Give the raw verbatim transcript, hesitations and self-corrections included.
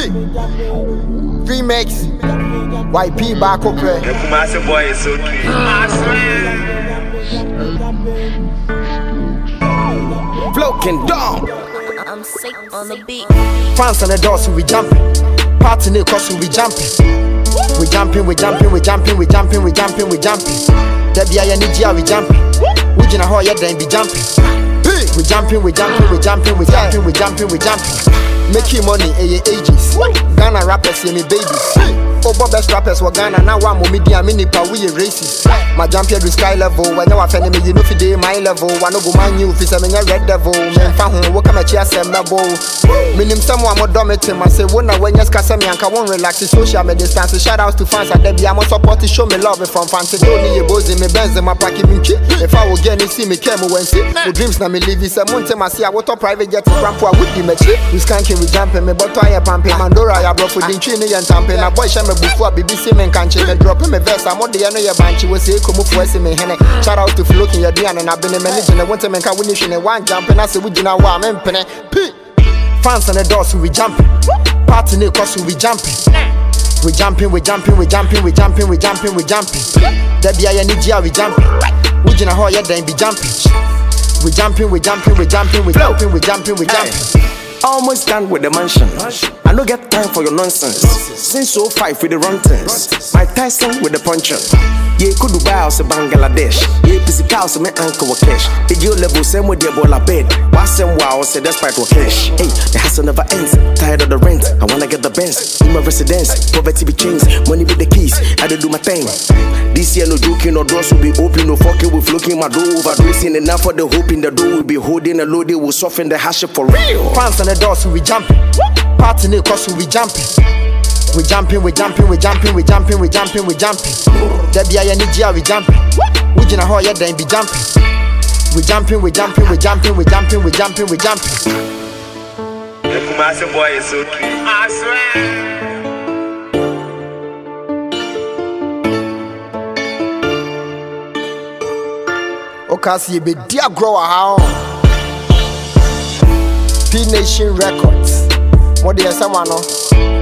P Remix Y P back up there. The Kumasi boy is so cute. Floating down. I'm sick on the beat. Fans on the doors, so we jumping. Party in the course, so we jumping. We jumping, we jumping, we jumping, we jumping, we jumping, we jumping. Debbie, I need you, we jumping. We jina ho ya then be jumping. We jumping, we jumping, we jumping, we jumping, we jumping, we jumping. Making money, eh, ages. Ghana rappers, yeah, me babies. Oh, Bob best rappers were Ghana, now I'm media mini power, we racist. My jump here to sky level, when you are me, you know, for day my level. One of my new fish, I'm a red devil. Men found home, what come at you, Sam Labo. Minim someone more dominating, I say, when I when you scatter me, I won't relax the social media distance. Shout outs to fans at Debbie, I'm support to show me love from fans. Don't need a bozy, me benz, my packet me. If I will get it, see me, came when see. My dreams now me live is a mountain, I see I water private jet to Rampo, I would be match. We skanking, we jumping, me but I am pumping. Mandora, I brought for the chin and tamping. A boy, I'm before B B C men can't change. Drop him a verse, I'm on the end of your bunch. You will say, come for us in me. Shout out to Floating your Diana, and I've been a manager. I want to make a winning in one jumping. I say, we do not want to penny. Fans on the doors, so we jumping. Party in the course, so we jumping. We jumping, we jumping, we jumping, we jumping, we jumping, we jumping. Debbie, I need you, we jumping. We do not hold you, then be jumping. We jumping, we jumping, we jumping, we jumping, we jumping, we jumping. Almost done with the mansion. I don't get time for your nonsense. Since so five with the run things. My Tyson with the puncher. Yeah, could Dubai house in Bangladesh. Yeah, physical house me uncle wa cash. The jail level same with the bola bed. What's them wow say despite what cash. Hey, the hustle never ends. Tired of the rent. I wanna get the Benz. In my residence, poverty be changed. Money with the keys. I don't do my thing. This year no joking, no doors will be open, no fucking with looking my door overdosing. Enough for the hope in the door will be holding a load. They will soften the hash for real. Fans on the doors, so we jumping. Party in the course, so we jumping. We jumping, we jumping, we jumping, we jumping, we jumping, we jumping. Debbie, I need you, we jumping. We jina ho ya then be jumping. We jumping, we jumping, we jumping, we jumping, we jumping, we jumping. The Kumasi boy is so cute. I swear. Okay, see, be dear grower how. P Nation Records. What do you say, man?